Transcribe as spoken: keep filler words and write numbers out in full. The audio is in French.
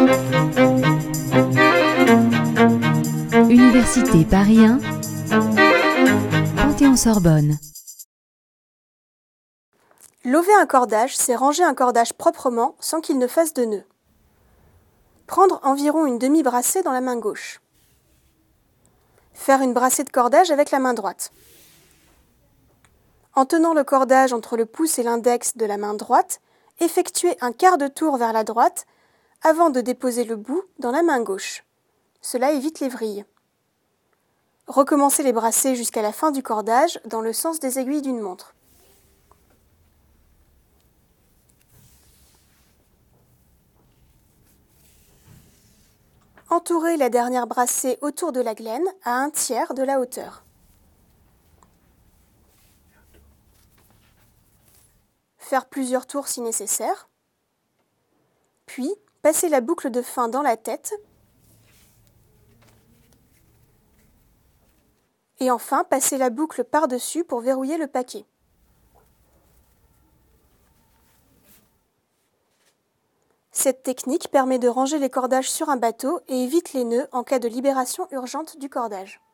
Université Paris un, Panthéon-Sorbonne. Lover un cordage, c'est ranger un cordage proprement sans qu'il ne fasse de nœud. Prendre environ une demi-brassée dans la main gauche. Faire une brassée de cordage avec la main droite. En tenant le cordage entre le pouce et l'index de la main droite, effectuez un quart de tour vers la droite avant de déposer le bout dans la main gauche. Cela évite les vrilles. Recommencez les brassées jusqu'à la fin du cordage dans le sens des aiguilles d'une montre. Entourez la dernière brassée autour de la glène à un tiers de la hauteur. Faire plusieurs tours si nécessaire. Puis, passez la boucle de fin dans la tête. Et enfin, passez la boucle par-dessus pour verrouiller le paquet. Cette technique permet de ranger les cordages sur un bateau et évite les nœuds en cas de libération urgente du cordage.